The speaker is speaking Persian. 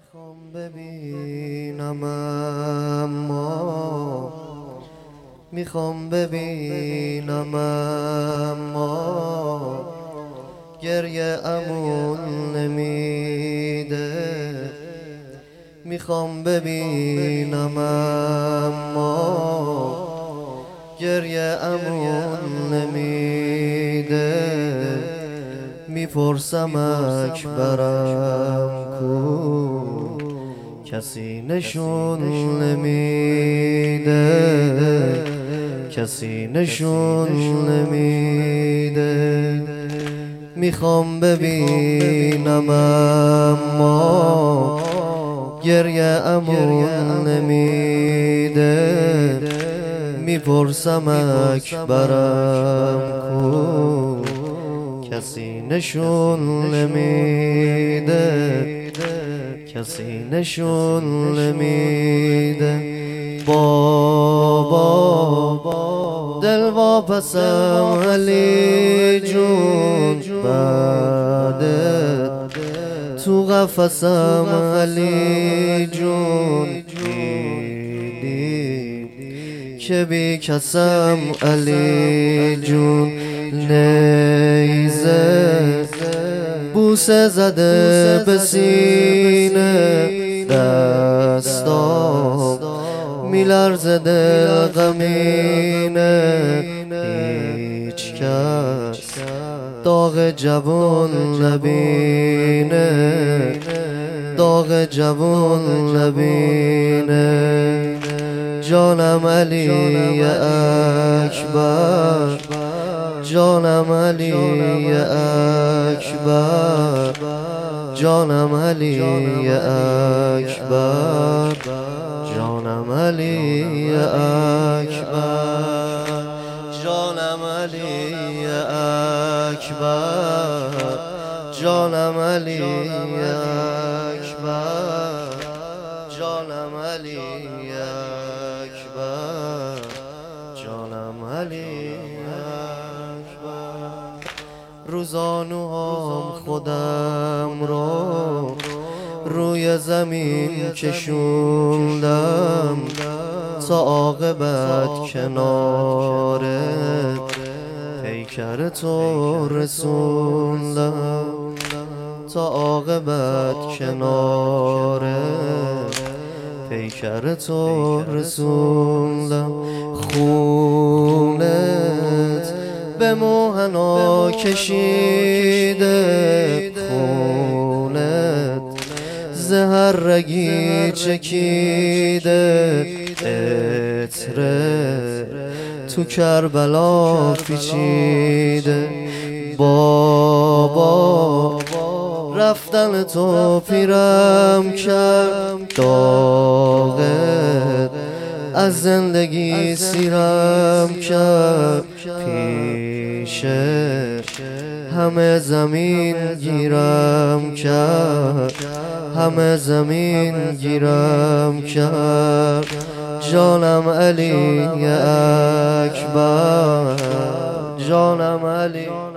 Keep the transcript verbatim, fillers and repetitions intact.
میخوام ببینم اما میخوام ببینم اما گریه امون نمیده. میخوام ببینم اما گریه امون نمیده. میپرسم اکبرم کو کسی نشون نمیده، کسی نشون نمیده. میخوام ببینم اما گریه امون نمیده. میپرسم اکبرم کو کسی نشون نمیده، کسی نشون نمیده. بابا دل واپسم علی جون، بعد تو قفسم علی جون. دیدی که بی کسم علی جون. نیزه بوسه زده به سینه، دستام میلرزه دل غمینه. هیچ کس داغ جوان نبینه، داغ جوان نبینه. جانم علی اکبر، جانم علی اکبر، جانم علی اکبر، جانم علی اکبر، جانم علی اکبر، جانم علی اکبر، جانم علی اکبر، جانم علی اکبر. روزانوهام خودم رو روی زمین کشوندم، تا عاقبت کنارت پیکر تو رسوندم، تا عاقبت کنارت پیکر تو رسوندم. خونت به موهنا کشیده، خونت زهر رگی چکیده. عطره تو کربلا پیچیده. بابا رفتن تو پیرم کرد، داغت از زندگی سیرم کرد. پیشه همه زمین گیرم کرد، همه زمین گیرم کرد. جانم علی اکبر، جانم علی